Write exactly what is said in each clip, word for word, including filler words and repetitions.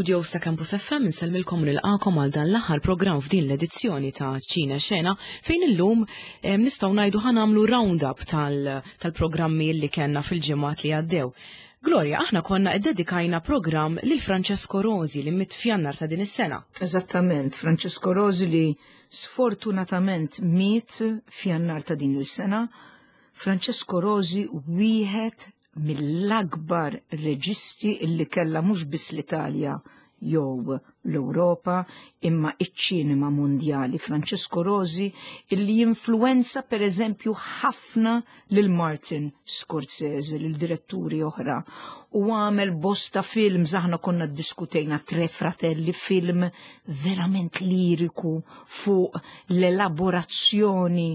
Studios ta' Campus F M insellmilkom nilqakom għal dan l-aħħar programm f'din l-edizzjoni ta' Ċina Xena fejn illum nistgħu ngħidu ħanamlu round-up tal-programmi li kellna fil-ġimgħat li għaddew. Gloria, aħna konna iddedikajna programm lil Francesco Rosi li mit f'Jannar ta' din is-sena. Eżattament, Francesco Rosi li sfortunatament miet f'Jannar ta' din is-sena. Francesco Rosi wieħed mill-akbar reġisti illi kella mhux biss l-Italja jew l-Ewropa imma iċ-ċinema mondjali. Francesco Rosi illi jinfluwenza pereżempju ħafna lil Martin Scorsese, lil diretturi oħra, u għamel bosta films. Aħna konna ddiskutejna Tre Fratelli, film verament liriku fuq l-elaborazzjoni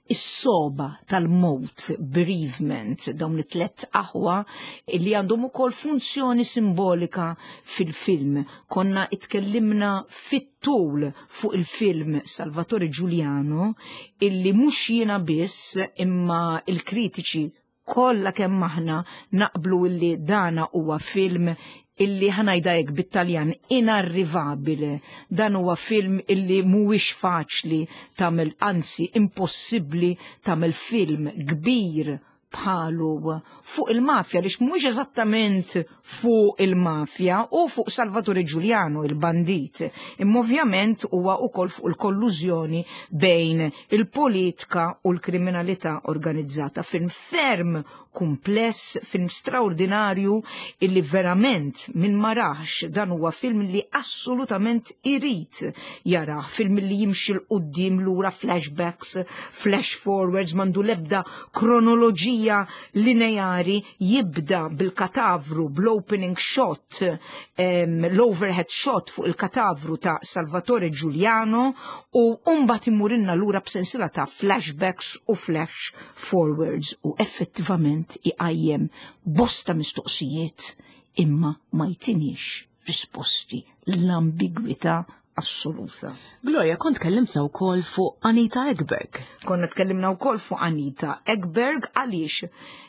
is-soba tal-mowt, bereavement, dawn it-tlet aħwa li għandhom ukoll funzjoni simbolika fil-film. Konna itkellimna fit-tul fuq il-film Salvatore Giuliano illi mhux jiena biss imma il-kritiċi kollha kemm aħna naqblu illi dana huwa film illi ħanajdajek bit-Taljan inarrivabile. Dan huwa film illi mhuwiex faċli tagħmel, anzi impossibbli tagħmel film kbir bħalu fuq il-mafja, lix mhuwiex eżattament fuq il-mafja u fuq Salvatore Giuliano, il-bandit. Imma ovvjament huwa wkoll fuq il-kollużjoni bejn il-politika u l-kriminalità organizzata. Film ferm kumpless, film straordinarju illi verament minn marax. Dan huwa film li assolutament irid jara, film li jimxi l-qudiem lura, flashbacks, flash forwards, mandu lebda kronoloġija lineari, jibda bil-katavru, bl-opening shot, um, l-overhead shot fuq il-katavru ta' Salvatore Giuliano u umbat imurinna lura b'sensila ta' flashbacks u flash forwards u effettivament iqajjem bosta mistoqsijiet imma ma jtinix risposti, l-ambigwità assoluta. Gloria, kont kellimtna wkoll fuq Anita Ekberg. Konna tkellimna wkoll fuq Anita Ekberg għaliex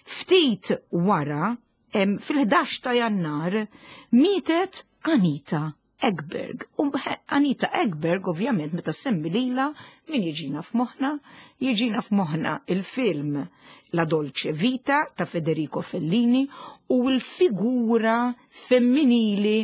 ftit wara fil-ħdax ta' Jannar mietet Anita Ekberg. U Anita Ekberg ovvjament meta semmi lila min jiġina f'moħħna, jiġina f'moħħna il-film La Dolce Vita ta' Federico Fellini u l-figura femminili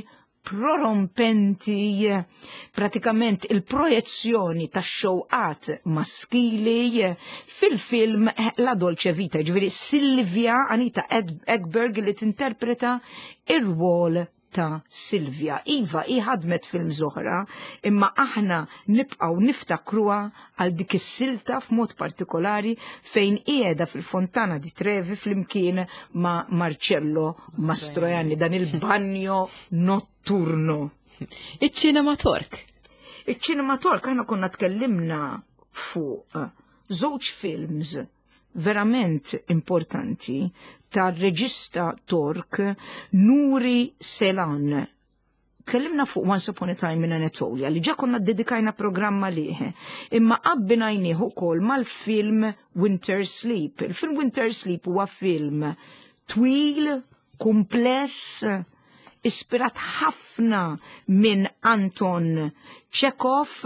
prorompenti, pratikament il-projezzjoni ta' xewqat maskili fil-film La Dolce Vita, ġifieri Silvia, Anita Ekberg li tinterpreta ir-rwol ta' Silvia. Iva, iħadmet film zoħra, imma aħna nibqaw niftakruha għal dik is-silta f'mod partikolari fejn qiegħda fil-Fontana di Trevi flimkien ma' Marcello Mastroianni, dan il-banjo notturno. Iċ-Cinema Tork. Iċ-Cinema Tork aħna konna tkellimna fuq żewġ films verament importanti tar-reġista Tork Nuri Selan. Kellimna fuq Once Upon a Time in Anatolia li ġa konna dedikajna programma liħe, imma qabbinajnieh ukoll mal-film Winter Sleep. Il-film Winter Sleep huwa film twil, kumpless, ispirat ħafna minn Anton Chekhov.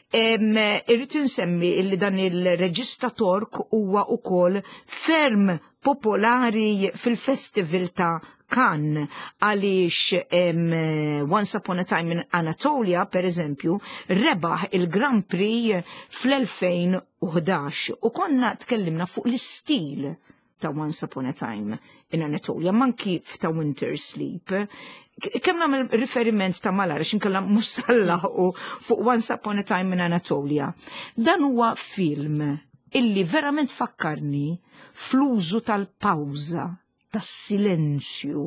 Irrid insemmi li dan il-reġista Tork huwa ukoll ferm popolari fil-festival ta' Cannes għaliex Once Upon a Time in Anatolia, per eżempju, rebaħ il-Grand Prix fl-elfejn u ħdax u konna tkellimna fuq l-istil ta' Once Upon a Time in Anatolia, manki ta' Winter Sleep. Kemm nagħmel riferiment ta' malar xinkella musalla u fuq Once Upon a Time in Anatolia. Dan huwa film illi verament fakkarni fl-użu tal-pawza, tas-silenzju,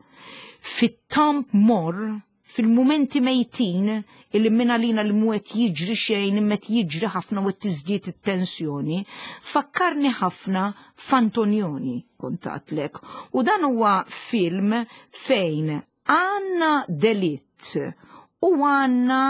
fit-tamp mor, fil-momenti mejtin illi minna lina li mwet jiġri xejn, immet jiġri ħafna u t-tizdiet it-tensjoni, fakkarni ħafna f'Antonioni kontatlek. U dan huwa film fejn għanna delitt u għanna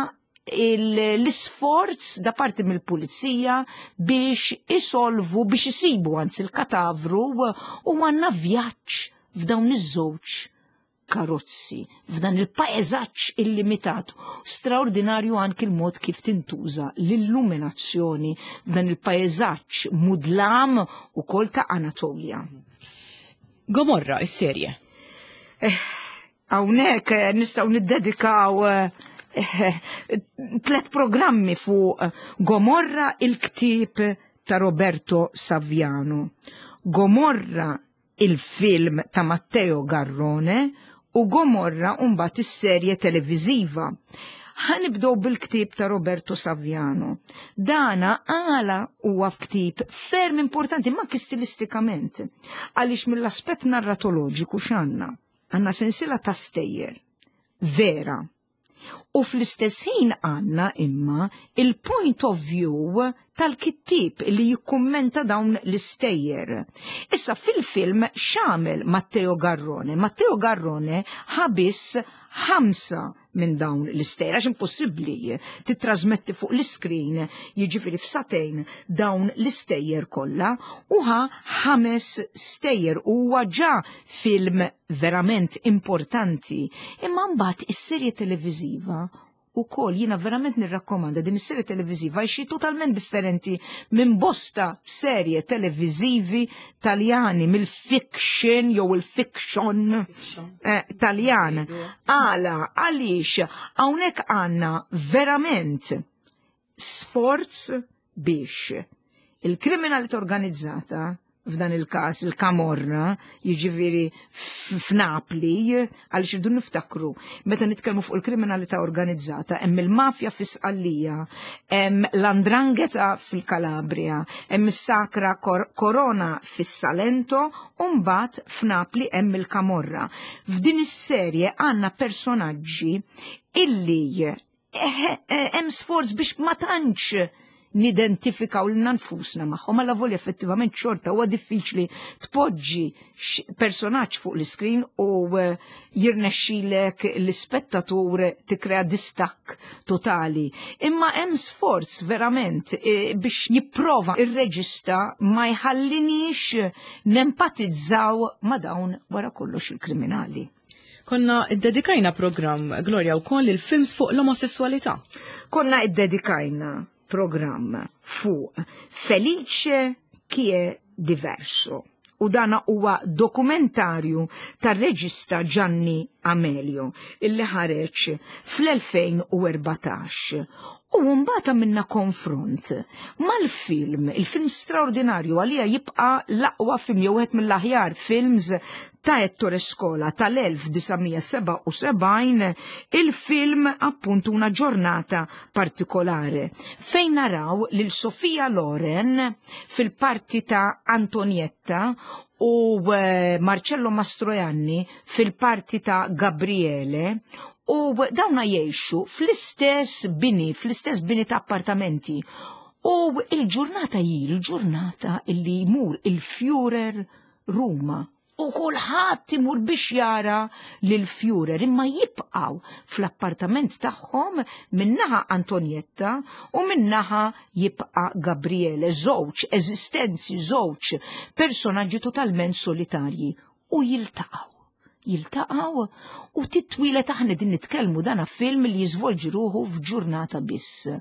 l-isforz da parti mill-pulizija biex isolvu, biex isibu għanzi il-katavru u għanna vjaġġ f'dawn iż-żewġ karozzi f'dan il-paeżaġġ illimitat. Straordinarju anki l-mod kif tintuża l-illuminazzjoni f'dan il-paeżaġġ mudlam ukoll ta' Anatolja. Gomorra, is-serje. Hawnhekk nistgħu niddedikaw tlet programmi fuq Gomorra il-ktieb ta' Roberto Saviano, Gomorra il-film ta' Matteo Garrone u Gomorra mbagħad is-serje televiżiva. Ħanibdew bil-ktieb ta' Roberto Saviano. Dana għala huwa ktieb ferm importanti ma stilistikament, għaliex mill-aspett narratoloġiku x'għandna. Għandna sensiela ta' stejjer vera. U fl-istess ħin għandna imma il-point of view tal-kittib li jikkummenta dawn l-istejjer. Issa fil-film x'għamel Matteo Garrone? Matteo Garrone ħabis ħamsa minn dawn l-istejjer, għax impossibbli titrasmetti fuq l-iskrin jiġifieri f'satejn dawn l-istejjer kollha u ħa ħames stejjer huwa ġa film verament importanti. Imma mbagħad is-serje televiżiva ukoll jiena verament nirrakkomanda din is-serje televiżiva xi totalment differenti minn bosta serje televiżivi Taljani mill-fiction jew il-fiction eh, Taljan. Għala għaliex hawnhekk għandna verament sforz biex il-kriminalità organizzata f'dan il-każ il-Camorra, jiġifieri f'Napli, għaliex irdu niftakru, meta nitkellmu fuq il-kriminalità organizzata, hemm il-mafja fis-Sqallija, hemm l-Andrangheta fil-Kalabria, hemm is-Sakra Corona fis-Salento, u mbagħad f'Napli hemm il-Camorra. F'din is-serje għandna personaġġi illi hemm sforz biex ma tantx nidentifikaw l-nanfusna maħħom, għalla volja effettivament xorta huwa diffiċli tpoġġi personaġġ fuq l-iskrin u jirnexxilek l-ispettatur tikrea distakk totali. Imma hemm sforz verament biex jipprova ir-reġista ma jħallinix nempatizzaw ma dawn wara kollox il-kriminali. Konna id-dedikajna program, Gloria, wkoll il-films fuq l-omosessualità. Konna id-dedikajna program fuq Felice Kie Diverso. U dana huwa dokumentarju tar-reġista Gianni Amelio illi ħareġ fl-elfejn u erbatax. U mbagħad minna konfront mal-film, il-film straordinarju għalija jibqa' l-aqwa film jew wieħed mill-aħjar films ta' Ettore Scola tal-elf disajnmija seba' u sebgħin, il-film appuntu Una ġurnata partikolare fejn naraw lil Sofia Loren fil-parti ta' Antonietta u Marcello Mastroianni fil-parti ta' Gabriele. U dawna jiexu fl-istess bini, fl-istess bini ta' appartamenti. U il-ġurnata hi, il-ġurnata illi jmur il-Führer Ruma. U kulħadd imur biex jara lil-Führer, imma jibqaw fl-appartament tagħhom minnaħa Antonietta u minnaħa jibqa' Gabriele, żewġ eżistenzi, żewġ personaġġi totalment solitarji u jiltaqgħu. Jiltaqgħu u titwilet aħna din nitkellmu dana film li jiżvolġi ruħu f'ġurnata biss.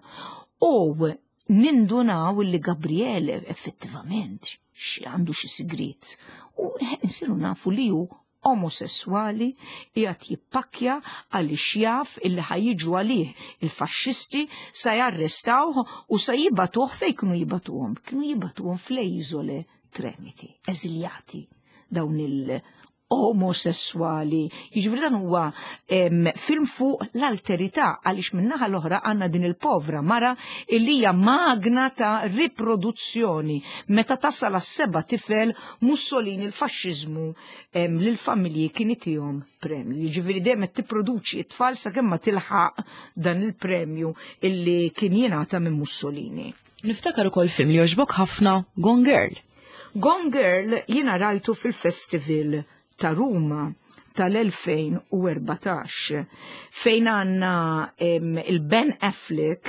U nindunaw li Gabriele effettivament xi għandu xi sigrit. U nsiru nafu li hu omosessuali qiegħed jippakja għaliex jaf illi ħajjiġu għalih il-faxxisti sa jarrestawh u sa jibatuh fejn kienu jibatuhom. Kienu jibatuhom fl-Eżole Tremiti, eżiljati dawn il- omosessuali. Jiġifieri dan huwa film fuq l-alterità għaliex min-naħa l-oħra għandna din il-povra mara illi hija magna ta' riproduzzjoni. Meta tasal għas-seba' tifel Mussolini l-faxxiżmu lill-familji kien itihom premju. Jiġifieri dejjem qed tipproduċi t-tfal sakemm ma tilħaq dan il-premju illi kien jingħata minn Mussolini. Niftakar ukoll film li jogħġbok ħafna, Gone Girl. Gone Girl jiena rajtu fil-festival ta' Ruma tal-elfejn u erbatax fejn għandna il-Ben Affleck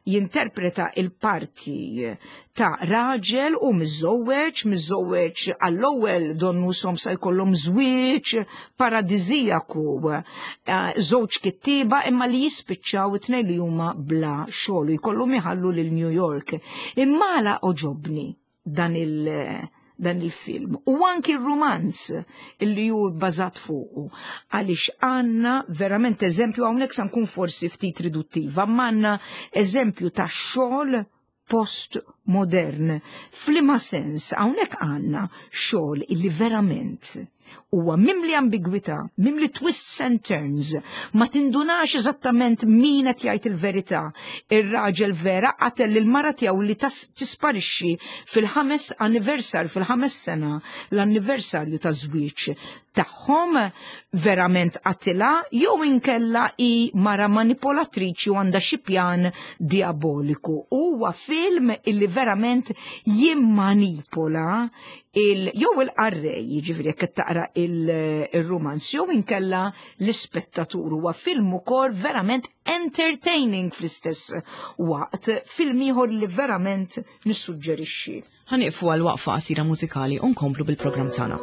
jinterpreta il-parti ta' raġel u miżżewweġ, miżżewweġ għall-ewwel donnu som sa jkollhom żwieġ paradiżijaku, żewġ kittieba imma li jispiċċaw it-tnejn li huma bla xogħol jkollhom iħallu lil New York. Imma għala oġobni dan il- dan il-film. U anki il-romanz illi ju bbażat fuqu. Għaliex għanna verament eżempju hawnhekk se nkun forsi ftit riduttiva, ma għandna eżempju ta' xogħol post-modern. Flima sens hawnhekk għandna xogħol illi verament huwa mimli ambigwità, mimli twists and turns, ma tindunax eżattament min qed jgħid il-verità. Ir-raġel vera qatel il-mara tiegħu li tisparixxi fil-ħames anniversarju fil-ħames sena l-anniversarju ta' żwieġ tagħhom verament qatilha jew inkella hi mara manipolatriċi u għandha xi pjan diaboliku. Huwa film illi verament jimmanipola il jew il-qarrej, jiġifieri jekk qed taqra il-romanz jew inkella l-ispettatur. Huwa film ukoll verament entertaining fl-istess waqt, film ieħor li verament nissuġġerixxi. Ħaniqfu għal waqfa qasira mużikali u nkomplu bil-programm tagħna.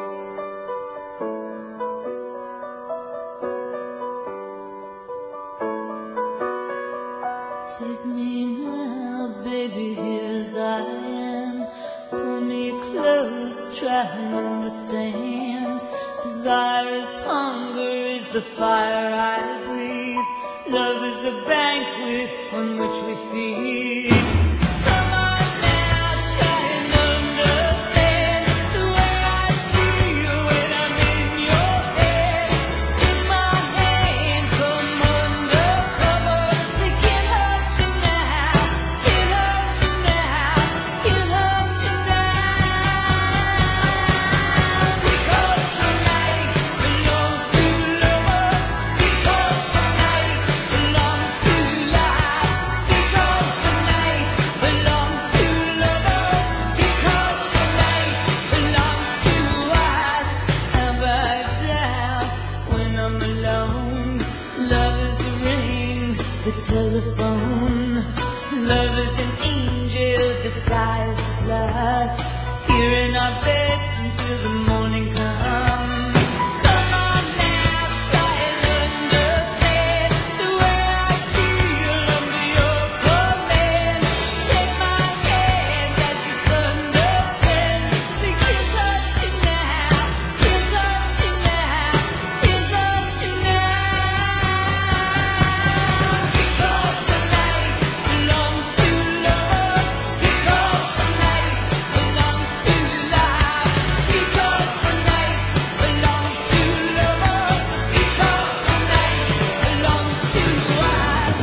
Take me now, baby, here as I am. Pull me close, try and understand. Desire is hunger, is the fire I breathe. Love is a banquet on which we feed. Come on now, try and understand the way I feel when I'm in your head. Take my hand, come undercover. They can't hurt you now, can't hurt you now, can't hurt you now. Because the night belongs to lovers, because the night belongs to life, because the night belongs to lovers, because the night belongs to us. How about that when I'm alone? Love is a ring, the telephone. Love is an angel disguised as lust. Here in our beds until the morning comes. Come on now, try and understand the way I feel under your command. Take my hand as the sun descends. We can't touch you now, can't touch you now, can't touch you now. Because the night belongs to lovers, because the night belongs to life, because the night belongs to lovers, because the night belongs to us.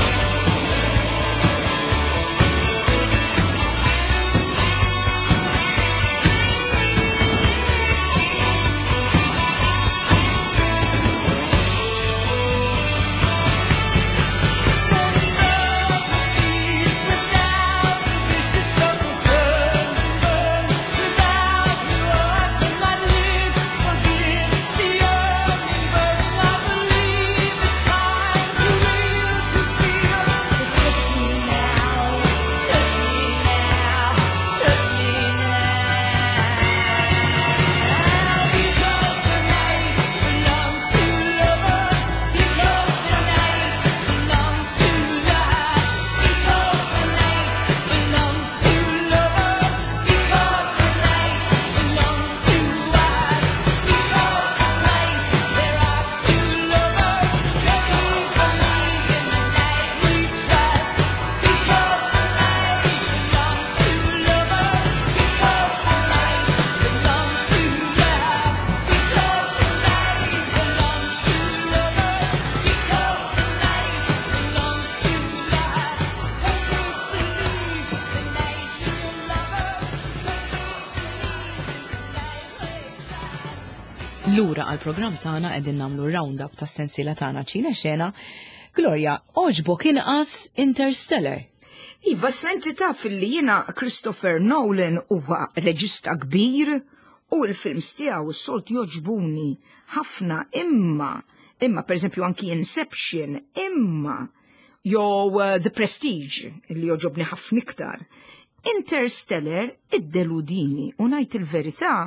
Lura għal-programm tagħna qegħdin nagħmlu roundup tas-sensiela tagħna ċina xena. Gloria, oġbok inqas Interstellar. Iva, senti taf li jiena Christopher Nolan huwa reġista kbir u l-films tiegħu s-solt joġbuni ħafna imma, imma pereżempju anki Inception, imma jew uh, The Prestige li joġobni ħafna iktar. Interstellar iddeludini u ngħid il-verità.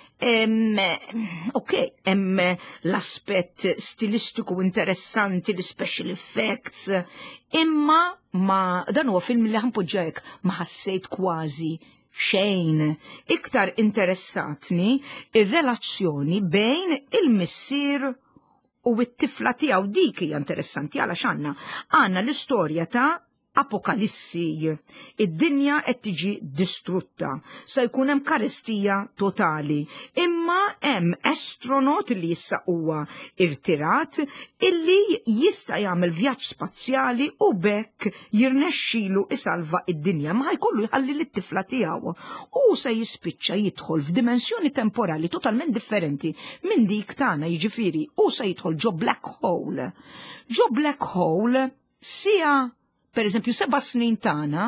Um, ok, hemm l-aspett stilistiku interessanti, l-special effects, imma ma dan huwa film li ħanpoġġajk ma ħassejt kważi xejn. Iktar interessatni ir-relazzjoni bejn il-missier u t-tifla tiegħu dik hija interessanti għalax għandna għandna l-istorja ta' apokalissi, id-dinja qed tiġi distrutta, se jkun hemm karestija totali, imma hemm astronaut li issa huwa irtirat illi jista' jagħmel vjaġġ spazjali u bekk jirnexxielu isalva id-dinja ma jkollu jħalli lit-tifla tiegħu u se jispiċċa jidħol f'dimensjoni temporali totalment differenti minn dik tagħna jiġifieri u se jidħol ġo black hole. Ġo black hole sija per eżempju, seba snin tagħna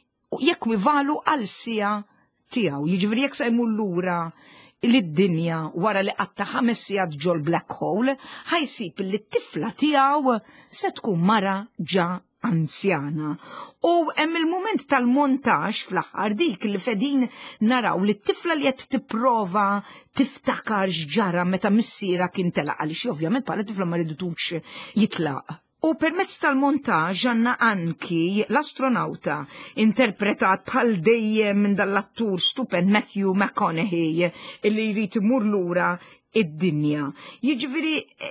jekk wivalu għal sija tiegħu. Jiġifieri jekk se jmur lura lid-dinja wara li qatta ħames sigħat ġol black hole, ħajsib li t-tifla tiegħu se tkun mara ġa anzjana. U hemm il-mument tal-montaġġ fl-aħħar dik li fedin naraw li t-tifla li qed tipprova tiftakar x'ġara meta missiera kien telaq għaliex ovvjament bħala tifla ma ridutux jitlaq. U permezz tal-montaġġ għandna anki l-astronauta interpretat bħal dejjem minn dal-attur stupend Matthew McConaughey illi jrid imur lura id-dinja. Jiġifieri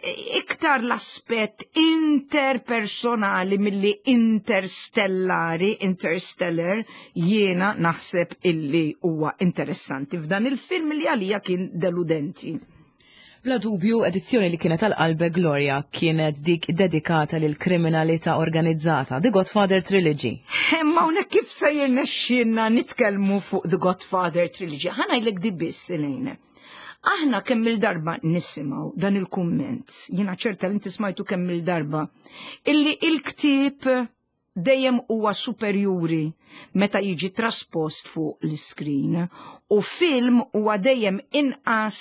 iktar l-aspett interpersonali milli interstellari, interstellar, jiena naħseb illi huwa interessanti f'dan il-film li għalija kien deludenti. Bla dubju, edizzjoni li kienet għal-qalbe Gloria kienet dik dedikata lil kriminalità organizzata, The Godfather Trilogy. Ma hawnhekk kif se jirnexxielna nitkellmu fuq The Godfather Trilogy. Ħanajlek di biss Elejn. Aħna kemm il-darba nisimgħu dan il-kumment, jiena ċerta li inti smajtu kemm il-darba, illi il-ktieb dejjem huwa superjuri meta jiġi traspost fuq l-iskrin u film huwa dejjem inqas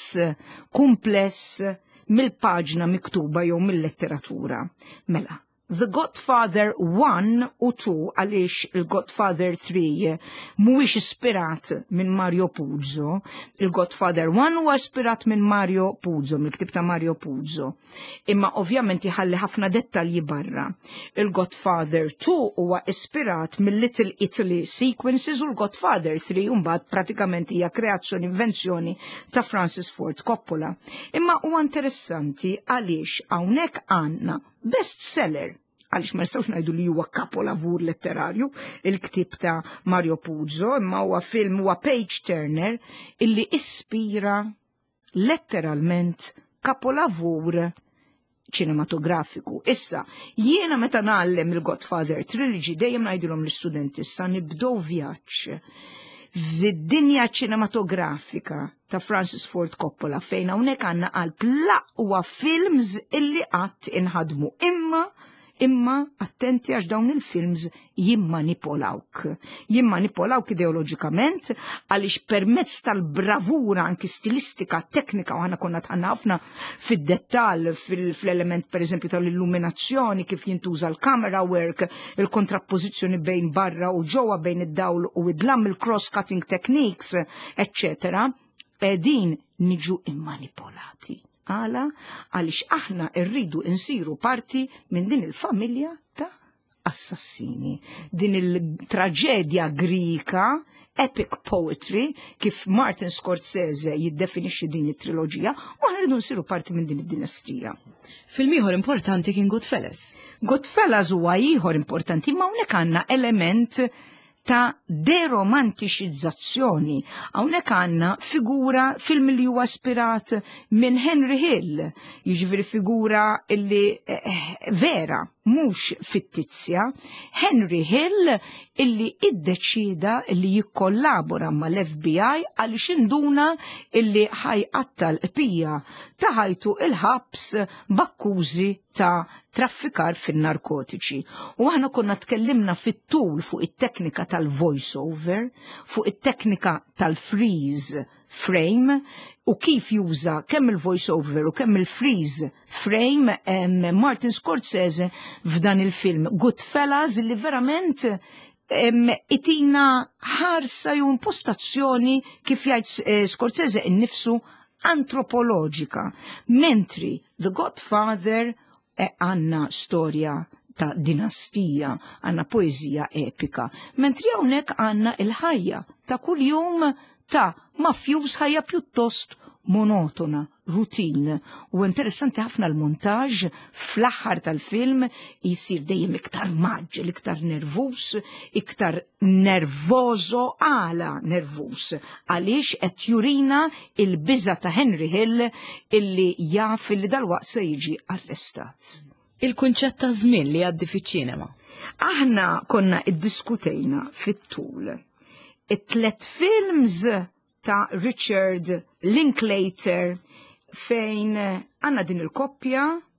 kumpless mill-paġna miktuba jew mill-letteratura. Mela, The Godfather one u two għaliex il-Godfather three mhuwiex ispirat minn Mario Puzo, il-Godfather one huwa ispirat minn Mario Puzo, mill-ktib ta' Mario Puzo. Imma ovvjament jħalli ħafna dettalji barra. Il-Godfather two huwa ispirat mill-Little Italy Sequences u l-Godfather three mbagħad pratikament hija kreazzjoni invenzjoni ta' Francis Ford Coppola. Imma huwa interessanti għaliex hawnhekk għandna bestseller, għalix ma nistgħux ngħidu li huwa kapolavur letterarju, il-ktib ta' Mario Puzo, imma huwa film huwa page turner illi ispira letteralment kapolavur ċinematografiku. Issa, jiena meta nagħllem il-Godfather Trilogy dejjem ngħidilhom l-istudenti issa nibdew vjaġġ fid-dinja ċinematografika ta' Francis Ford Coppola fejn hawnhekk għandna qalb l-aqwa films illi qatt inħadmu. Imma imma attenti għax dawn il-films jimmanipolawk. Jimmanipolawk ideoloġikament għaliex permezz tal-bravura anki stilistika, teknika, u ħana konna tħanna ħafna fid-dettal fil-element per eżempju tal-illuminazzjoni, kif jintuża l-camera work, il-kontrappożizzjoni bejn barra u ġewwa bejn id-dawl u id-lam, il-cross-cutting techniques, et cetera, edin niġu immanipolati. Għala, għalix aħna irridu insiru parti minn din il-familja ta' assassini. Din il-traġedja Grika, epic poetry, kif Martin Scorsese jiddefinixxi din it-triloġija, u aħna rridu nsiru parti minn din id-dinastija. Film ieħor importanti kien Goodfellas. Goodfellas huwa ieħor importanti, ma hawnhekk għandna element ta' deromanticizzazzjoni. Hawnhekk għandna figura film li huwa ispirat minn Henry Hill, jiġifieri figura illi eh, vera, mhux fittizja, Henry Hill illi iddeċida illi jikkollabora mal-F B I għaliex induna illi ħajqatta l-qpija ta' ħajtu il-ħabs b'akkużi ta' traffikar fin-narkotiċi. U aħna konna tkellimna fit-tul fuq it-teknika tal-voice over, fuq it-teknika tal-freeze frame, u kif juża kemm il-voice over u kemm il-freeze frame um, Martin Scorsese f'dan il-film Goodfellas li verament um, itina ħarsa ju impostazzjoni kif jgħid uh, Scorsese innifsu antropoloġika, mentri The Godfather għanna e storja ta' dinastija, għanna poezija epika, mentri hawnhekk għanna il-ħajja ta' kuljum ta' mafjuż, ħajja pjuttost monotona, rutin. U interessanti ħafna l-montaġ fl-aħħar tal-film jisir dejjem iktar maġġel, iktar nervus, iktar nervoso għala nervus. Għaliex qed jurina il-biża ta' Henry Hill illi jaf illi dal-waqt se jiġi arrestat. Il-kunċett ta' żmien li għaddi fiċ-ċinema. Aħna konna iddiskutejna fit-tul it-tlet films ta' Richard Linklater fejn għanna din il-koppja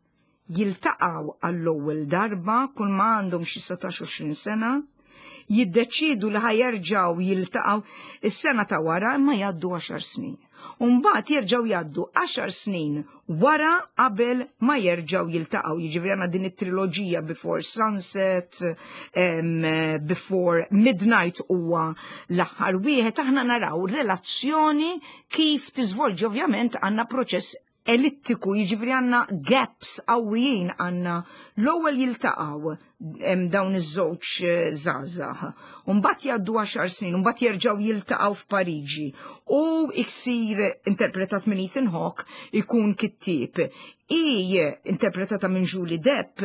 jiltaqaw għall-ewwel darba kull ma għandhom xi setax għoxrin sena, jiddeċidu li ħajerġgħu jiltaqaw is-sena ta' wara imma jgħaddu għaxar snin. U mbagħad jerġgħu jgħaddu għaxar snin wara qabel ma jerġgħu jiltaqgħu. Jiġifieri għandna din it-triloġija Before Sunset, um, Before Midnight huwa l-aħħar wieħed aħna naraw relazzjoni kif tiżvolġi ovvjament għandna proċess ellittiku, jiġifieri għandna gaps qawwijin għandna l-ewwel jiltaqgħu dawn iż-żewġ żgħażagħ. U mbagħad jgħaddu għaxar snin, u mbagħad jerġgħu jiltaqgħu f'Pariġi. U iksir interpretat minn Ethan Hawke ikun kittieb. I interpretata minn Julie Depp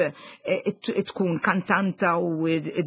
tkun kantanta u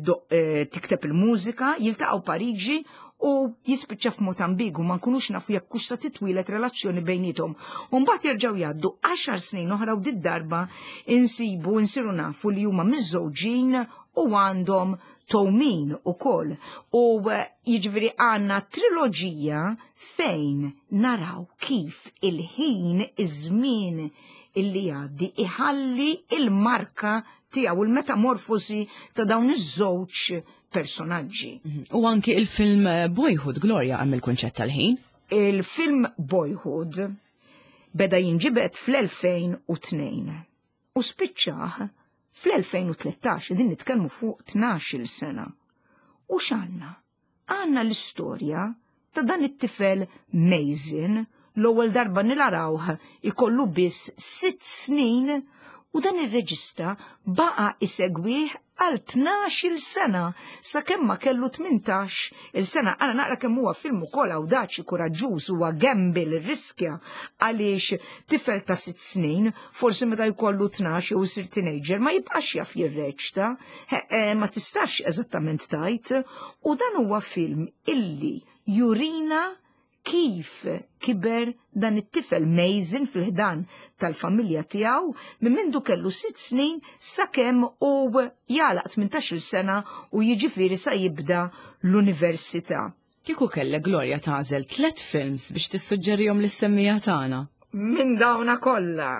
tikteb il-mużika, jiltaqgħu Pariġi u jispiċċa f'mod ambigu ma nkunux nafu jekk hux sa titwilet relazzjoni bejnietom. U mbagħad jerġgħu jgħaddu għaxar snin oħra u dit-darba insibu insiru nafu li huma miż-żewġin u għandhom towmin ukoll. U jiġifieri għandna triloġija fejn naraw kif il-ħin iż-żmien illi jgħaddi iħalli il-marka tiegħu il-metamorfosi ta' dawn iż-żewġ personaġġi. U anki il-film Boyhood, Gloria, għam il-konċett tal-ħin? Il-film Boyhood beda jinġibet fl-elfejn u tnejn. U spiċċaħ fl-elfejn u tlettax din nitkellmu fuq tnax-il sena. U x'għandna? Għandna l-istorja ta' dan it-tifel Mason l-ewwel darba nilarawh ikollu biss sitt snin u dan ir-reġista baqa' isegwih għal tnax-il sena sakemm ma kellu tmintax il-sena. Għana naqra kemm huwa film ukoll awdaċi kuraġġuż huwa gambil riskja għaliex tifel ta' sitt snin forsi meta jkollu tnax jew isir teenager ma jibqax jaf jirreċta, ma tistax eżattament tajt, u dan huwa film illi jurina kif kiber dan it-tifel Mason fil-ħdan tal-familja tiegħu minn mindu kellu sitt snin sakemm u jalaq tmintax-il sena u jiġifieri sa jibda l-università. Kieku kellek Gloria tagħżel tliet films biex tissuġġerihom lis-semmija tagħna? Minn dawna kollha.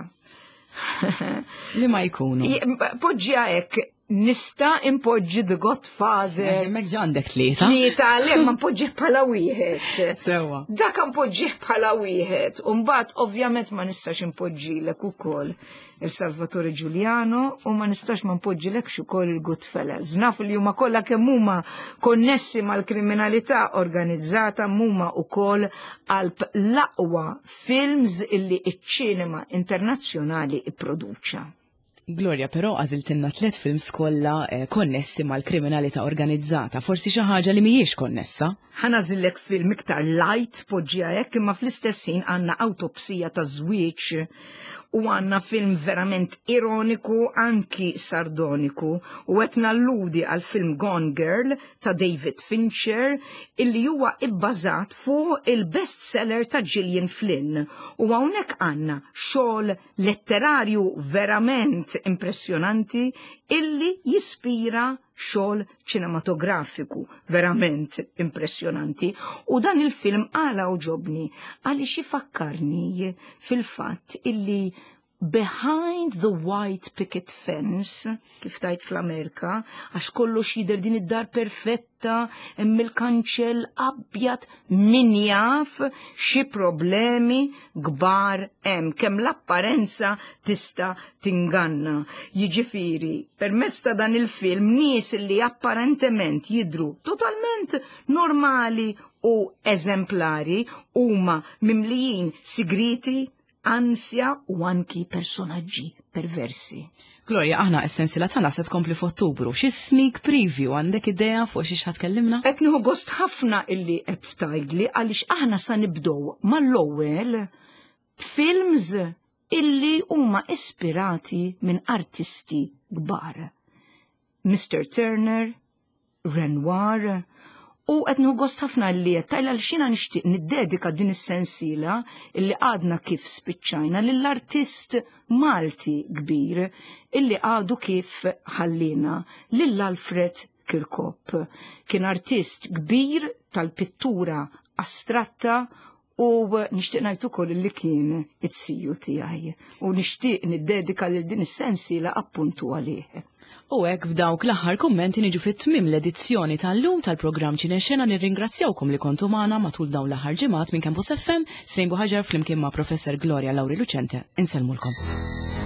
Li ma jkunu. Poġġiha hekk. Nista impoġġi The Godfather. Mek ġandek tlieta. Tlieta, le ma mpoġġih bħala wieħed. Sewa. Dak mpoġġih bħala wieħed. U mbagħad ovvjament ma nistax impoġġilek ukoll il-Salvatore Giuliano u ma nistax ma mpoġġilekx ukoll il-Goodfellas. Naf li huma kollha kemm huma konnessi mal-kriminalità organizzata huma ukoll għalb l-aqwa films illi iċ-ċinema internazzjonali ipproduċa. Gloria, però għażiltilna tliet films kollha eh, konnessi mal-kriminalità organizzata, forsi xi ħaġa li mhijiex konnessa? Ħanażillek film iktar light poġġija hekk imma fl-istess ħin għandna Awtopsija ta' żwieġ u għandna film verament ironiku anki sardoniku u qed nalludi għal film Gone Girl ta' David Fincher illi huwa ibbażat fuq il-bestseller ta' Gillian Flynn u hawnhekk għandna xogħol letterarju verament impressjonanti illi jispira xogħol ċinematografiku verament impressjonanti u dan il-film għala uġobni għaliex ifakkarni fil-fatt illi behind the white picket fence, kif tajt fl-Amerika, għax kollox jidher din id-dar perfetta, hemm il-kanċell abjad min jaf xi problemi kbar hemm, kemm l-apparenza tista' tinganna. Jiġifieri, permezz ta' dan il-film nies li apparentement jidhru totalment normali u eżemplari huma mimlijin sigriti, ansja u anki personaġġi perversi. Gloria, aħna essenzjela tagħna se tkompli f'Ottubru. Xi sneak preview għandek idea fuq xi ħadd tkellimna? Qed nieħu gost ħafna illi qed tgħidli għaliex aħna sa nibdew mal-ewwel films illi huma ispirati minn artisti kbar. mister Turner, Renoir, u qed nieħu gost ħafna li qed tajla l xina nixtieq niddedika din is-sensiela illi għadna kif spiċċajna lill-artist Malti kbir illi għadu kif ħallina lil Alfred Kirkop. Kien artist kbir tal-pittura astratta u nixtieq ngħid ukoll li kien it-siju tiegħi u nixtieq niddedika lil din is-sensiela appuntu għalih. U hekk f'dawk l-aħħar kummenti niġu fit-tmiem l-edizzjoni tal-lum tal-programm Ċina Xena nirringrazzjawkom li kontu magħna matul dawn l-aħħar ġimgħat minn Campus F M, Sejn Ħaġar flimkien ma' Professor Gloria Lauri Lucente. Insellmulkom.